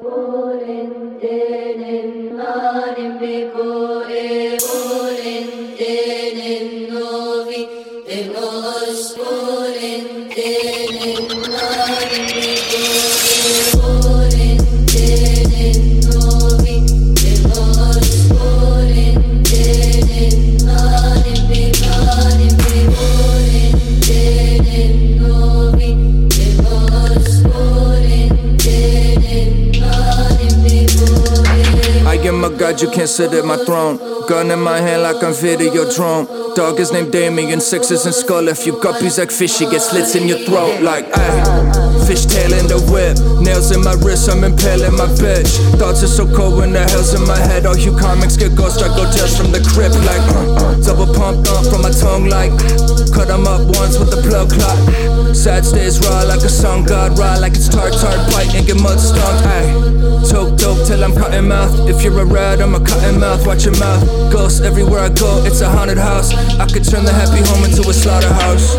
God, you can't sit at my throne. Gun in my hand like I'm video drone. Dog is named Damien, sixes and skull. If you guppies like fish, you get slits in your throat. Like, ayy, fishtail in the whip. Nails in my wrist, I'm impaling my bitch. Thoughts are so cold when the hell's in my head. All you comics get ghost, I go tales from the crypt. Like, double pump from my tongue like cut 'em up once with the plug clock. Sad stays raw like a sun god. Raw like it's tart bite and get mud stung. Ayy, toke dope till I'm cutting mouth. If you're a rat, I'm a cutting mouth. Watch your mouth. Ghosts everywhere I go, it's a haunted house. I could turn the happy home into a slaughterhouse.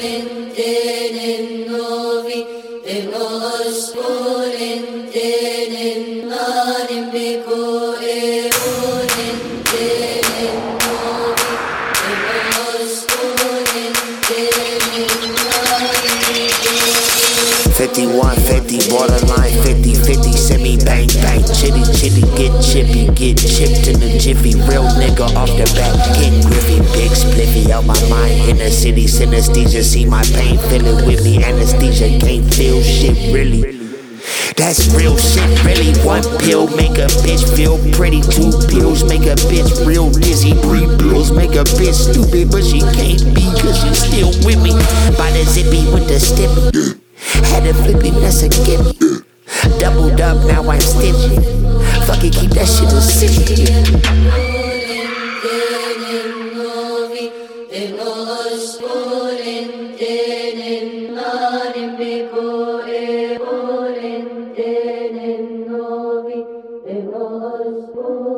Borderline 50-50, send me bang bang. Chitty, get chippy, get chipped in the jiffy. Real nigga off the bat, get griffy. Big spliffy out my mind in the city. Synesthesia, see my pain, feel it with me. Anesthesia, can't feel shit really. That's real shit, really. One pill make a bitch feel pretty. 2 pills make a bitch real dizzy. 3 pills make a bitch stupid, but she can't be cause she's still with me. By the zippy with the stiffy. Had a flippy, that's a gimme. Doubled up, now I'm stingy. Fuck it, keep that shit a secret. Volente nel novi,